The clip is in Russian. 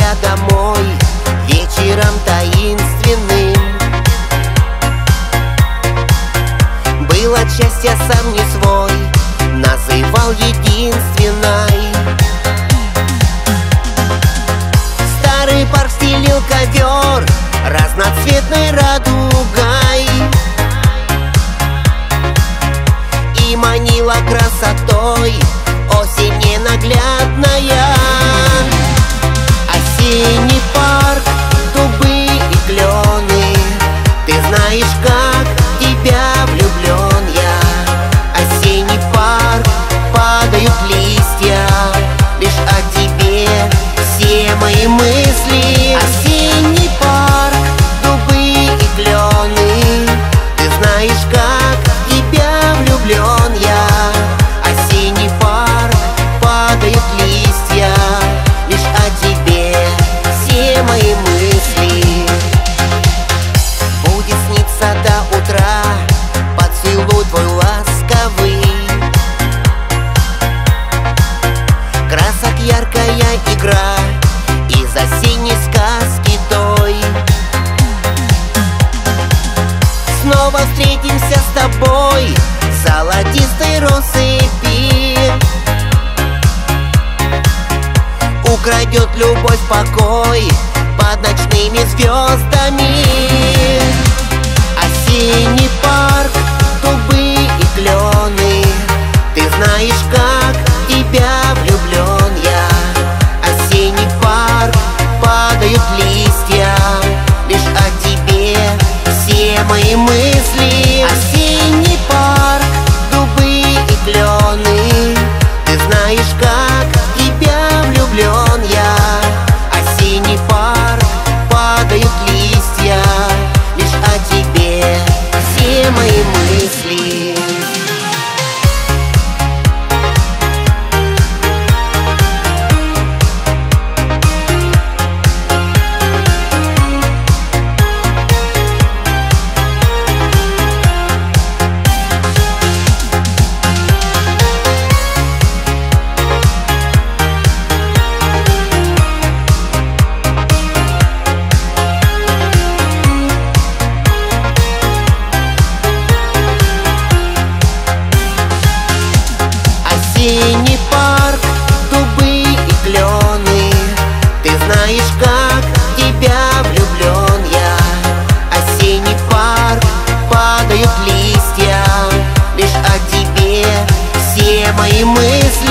я домой вечером таинственным. Был от счастья сам не свой, называл единственной. Старый парк стелил ковер разноцветной радугой и манила красотой осень ненаглядная. Осенний парк, дубы и клены, ты знаешь, как в тебя влюблен я. Осенний парк, падают листья, лишь о тебе все мои мысли. Осенний парк, дубы и клены, ты знаешь, как в тебя влюблен я. Осенний парк, падают листья, лишь о тебе все мои мысли. Будет сниться до утра поцелуй твой ласковый, красок яркая игра из осенней сказки той. Снова встретимся с тобой в золотистой россыпи, украдет любовь покой под ночными звездами. Осенний парк, дубы и клены, ты знаешь, как в тебя влюблен я. Осенний парк, падают листья, лишь о тебе все мои мысли. Осенний парк, дубы и клены, ты знаешь, как в тебя влюблен я. Осенний парк, падают листья, лишь о тебе все мои мысли. Осенний парк, дубы и клены, ты знаешь, как в тебя влюблен я. Осенний парк, падают листья, лишь о тебе все мои мысли.